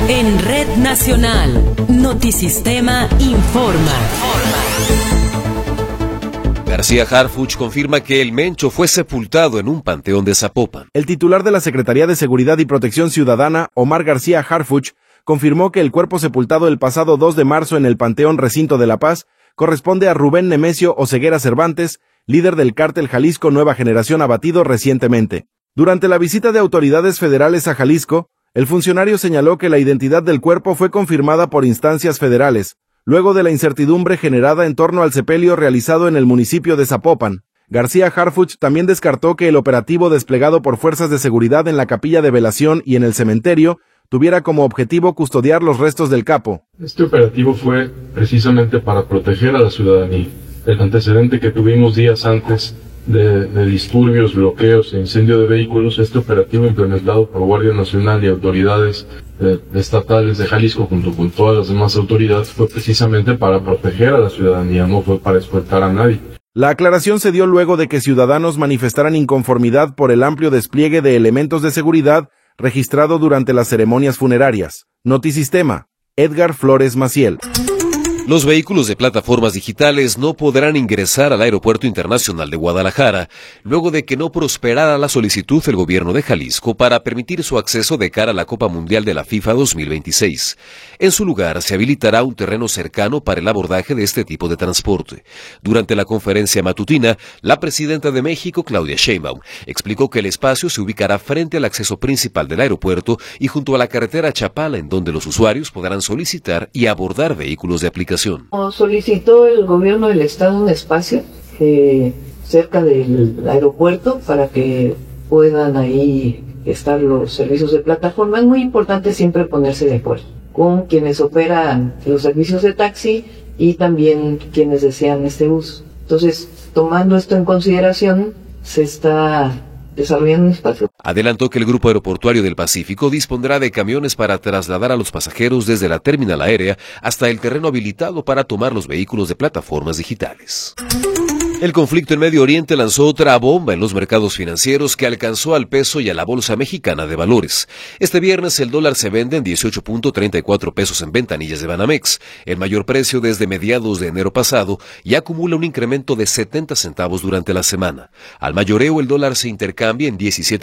En Red Nacional, Notisistema informa. García Harfuch confirma que el Mencho fue sepultado en un panteón de Zapopan. El titular de la Secretaría de Seguridad y Protección Ciudadana, Omar García Harfuch, confirmó que el cuerpo sepultado el pasado 2 de marzo en el Panteón Recinto de La Paz corresponde a Rubén Nemesio Oseguera Cervantes, líder del cártel Jalisco Nueva Generación abatido recientemente. Durante la visita de autoridades federales a Jalisco, el funcionario señaló que la identidad del cuerpo fue confirmada por instancias federales, luego de la incertidumbre generada en torno al sepelio realizado en el municipio de Zapopan. García Harfuch también descartó que el operativo desplegado por fuerzas de seguridad en la capilla de velación y en el cementerio tuviera como objetivo custodiar los restos del capo. Este operativo fue precisamente para proteger a la ciudadanía. El antecedente que tuvimos días antes de disturbios, bloqueos e incendio de vehículos, este operativo implementado por Guardia Nacional y autoridades estatales de Jalisco junto con todas las demás autoridades fue precisamente para proteger a la ciudadanía, no fue para escoltar a nadie. La aclaración se dio luego de que ciudadanos manifestaran inconformidad por el amplio despliegue de elementos de seguridad registrado durante las ceremonias funerarias. Notisistema, Edgar Flores Maciel. Los vehículos de plataformas digitales no podrán ingresar al Aeropuerto Internacional de Guadalajara, luego de que no prosperara la solicitud del gobierno de Jalisco para permitir su acceso de cara a la Copa Mundial de la FIFA 2026. En su lugar, se habilitará un terreno cercano para el abordaje de este tipo de transporte. Durante la conferencia matutina, la presidenta de México, Claudia Sheinbaum, explicó que el espacio se ubicará frente al acceso principal del aeropuerto y junto a la carretera Chapala, en donde los usuarios podrán solicitar y abordar vehículos de aplicación. Solicitó el gobierno del estado un espacio cerca del aeropuerto para que puedan ahí estar los servicios de plataforma. Es muy importante siempre ponerse de acuerdo con quienes operan los servicios de taxi y también quienes desean este uso. Entonces, tomando esto en consideración, se está desarrollando un espacio. Adelantó que el Grupo Aeroportuario del Pacífico dispondrá de camiones para trasladar a los pasajeros desde la terminal aérea hasta el terreno habilitado para tomar los vehículos de plataformas digitales. El conflicto en Medio Oriente lanzó otra bomba en los mercados financieros que alcanzó al peso y a la Bolsa Mexicana de Valores. Este viernes el dólar se vende en 18.34 pesos en ventanillas de Banamex, el mayor precio desde mediados de enero pasado, y acumula un incremento de 70 centavos durante la semana. Al mayoreo el dólar se intercambia en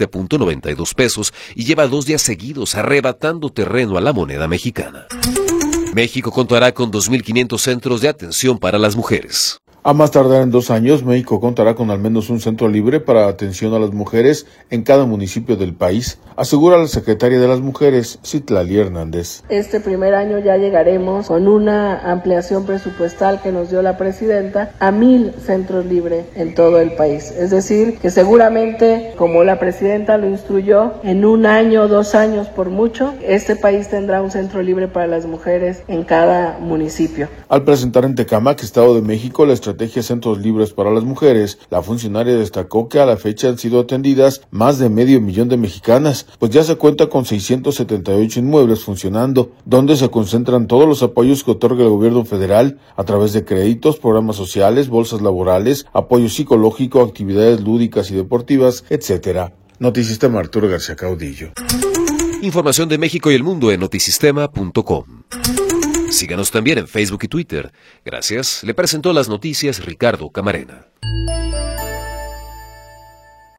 17.92 pesos y lleva 2 días seguidos arrebatando terreno a la moneda mexicana. México contará con 2.500 centros de atención para las mujeres. A más tardar en 2 años, México contará con al menos un centro libre para atención a las mujeres en cada municipio del país, asegura la secretaria de las Mujeres, Citlali Hernández. Este primer año ya llegaremos con una ampliación presupuestal que nos dio la presidenta a 1,000 centros libres en todo el país. Es decir, que seguramente, como la presidenta lo instruyó, en 1 año, 2 años por mucho, este país tendrá un centro libre para las mujeres en cada municipio. Al presentar en Tecámac, Estado de México, la estrategia Centros Libres para las Mujeres, la funcionaria destacó que a la fecha han sido atendidas más de 500,000 de mexicanas, pues ya se cuenta con 678 inmuebles funcionando, donde se concentran todos los apoyos que otorga el gobierno federal a través de créditos, programas sociales, bolsas laborales, apoyo psicológico, actividades lúdicas y deportivas, etc. Notisistema, Arturo García Caudillo. Información de México y el mundo en notisistema.com. Síganos también en Facebook y Twitter. Gracias. Le presentó las noticias Ricardo Camarena.